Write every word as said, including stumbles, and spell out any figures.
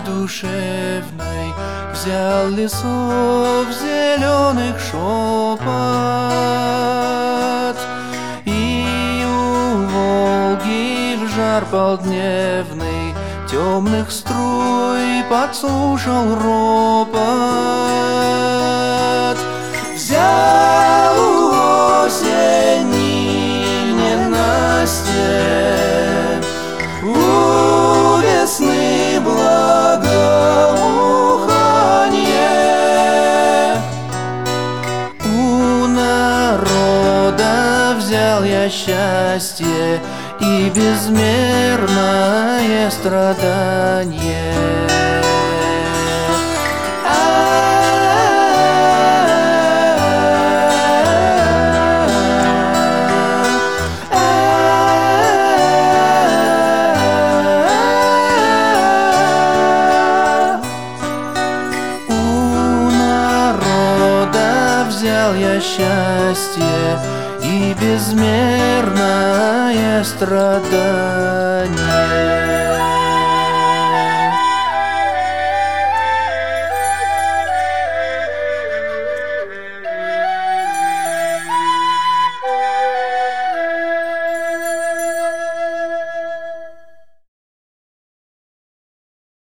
душевной взял лесов зеленых шепот, и у Волги в жар полдневный темных струй подслушал ропот. Взял у осени ненастье, у весны благоуханье, у народа взял я счастье и безмерное страдание. Взял я счастье и безмерное страдание.